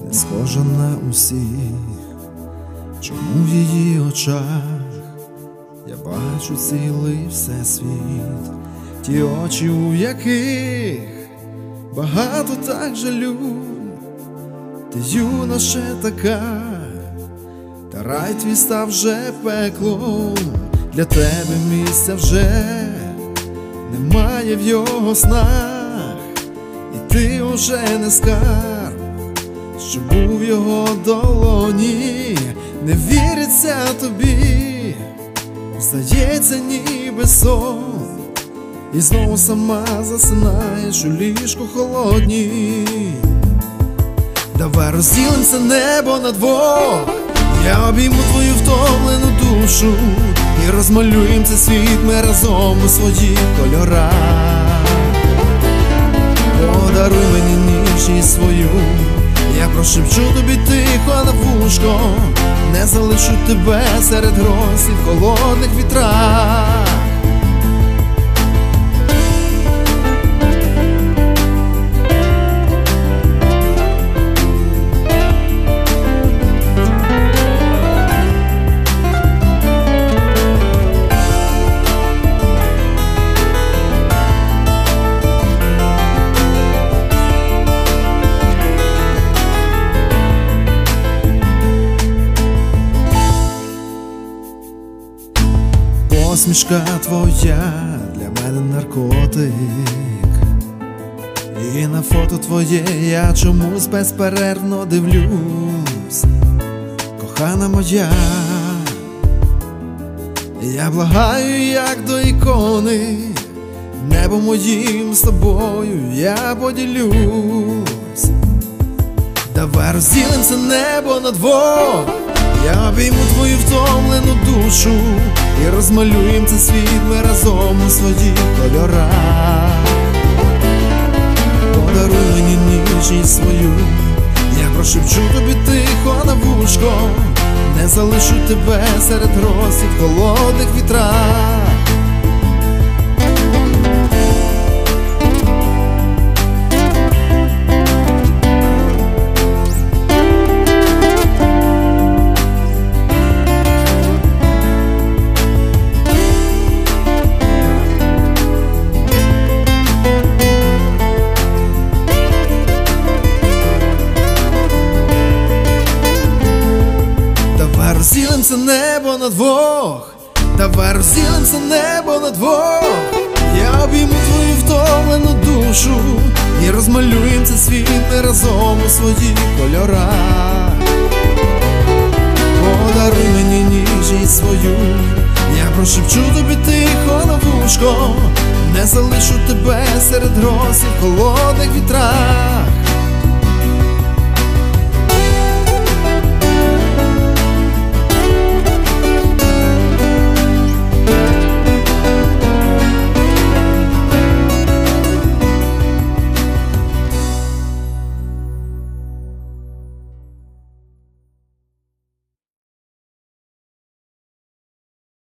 не схожа на усіх. Чому в її очах я бачу цілий всесвіт? Ті очі, у яких багато так жалю. Ти юна ще така, та рай твій став вже пеклом. Для тебе місця вже немає в його снах, і ти уже не скарб, що був в його долоні. Не віриться тобі, здається, ніби сон, і знову сама засинаєш у ліжку холодній. Давай розділимося небо на двох, я обійму твою втомлену душу, і розмалюєм цей світ ми разом у своїх кольорах. Подаруй мені ніжність свою, я прошепчу тобі тихо на вушко, не залишу тебе серед гроз і в холодних вітрах. Посмішка твоя для мене наркотик, і на фото твоє я чомусь безперервно дивлюсь. Кохана моя, я благаю, як до ікони, небом моїм з тобою я поділюсь. Давай розділимося небо на двох, я обійму твою втомлену душу, і розмалюєм цей світ ми разом у своїх кольорах. Подаруй мені ніжність свою, я прошепчу тобі тихо на вушко, не залишу тебе серед гроз і в холодних вітрах. Розділимося небо на двох, давай розділимося небо на двох, я обійму твою втомлену душу, і розмалюєм цей світ ми разом у своїх кольорах. Подаруй мені ніжність свою, я прошепчу тобі тихо на вушко, не залишу тебе серед гроз і в холодних вітрах.